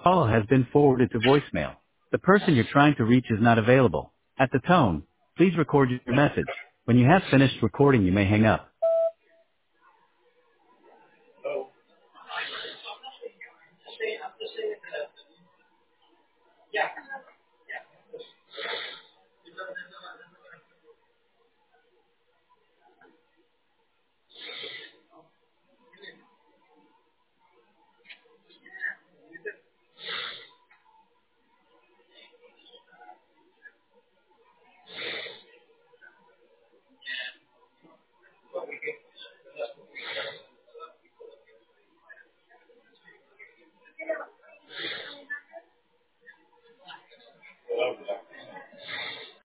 Call has been forwarded to voicemail. The person you're trying to reach is not available. At the tone, please record your message. When you have finished recording, you may hang up.